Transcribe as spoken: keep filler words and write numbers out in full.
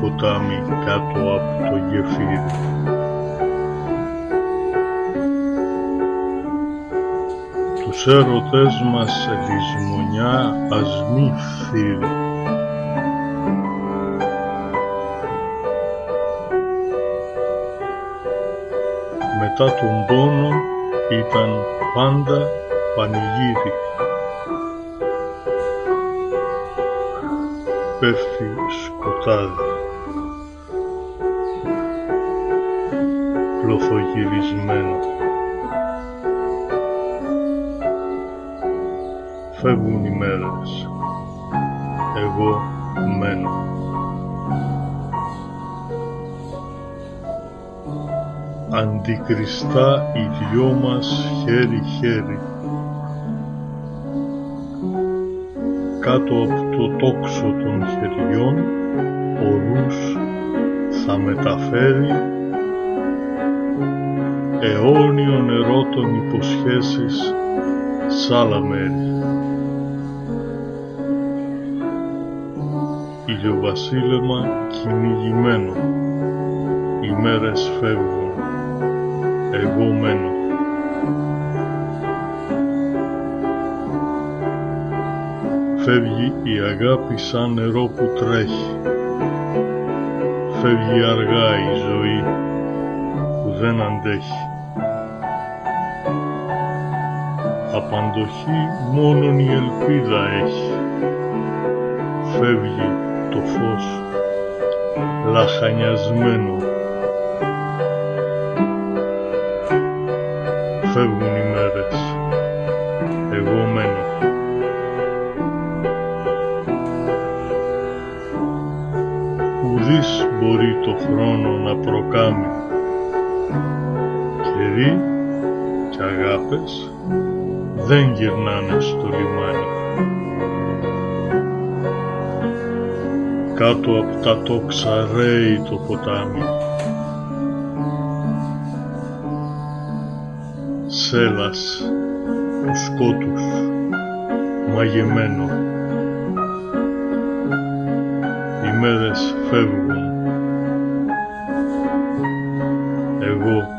ποτάμι κάτω από το γεφύρι. Τους έρωτες μας λησμονιά ας μη φθείρει. Μετά τον πόνο ήταν πάντα πανηγύρι. Πέφτει σκοτάδι, πλωθογυρισμένο. Φεύγουν οι μέρες, εγώ μένω. Αντικριστά οι δυο μας χέρι-χέρι, κάτω από το τόξο των χεριών ορούς θα μεταφέρει αιώνιο νερό των υποσχέσεις σ' άλλα μέρη. Ηλιοβασίλεμα κυνηγημένο, οι μέρες φεύγουν, εγώ μένω. Φεύγει η αγάπη σαν νερό που τρέχει, φεύγει αργά η ζωή που δεν αντέχει. Απαντοχή μόνον η ελπίδα έχει, φεύγει το φως λαχανιασμένο. Φεύγουν οι μέρες, εγώ μένω. Ουδής μπορεί το χρόνο να προκάμει, καιροί και αγάπες δεν γυρνάνε στο λιμάνι. Κάτω από τα τόξα ρέει το ποτάμι, σέλας του σκότους μαγεμένο. Οι μέρες φεύγουν, εγώ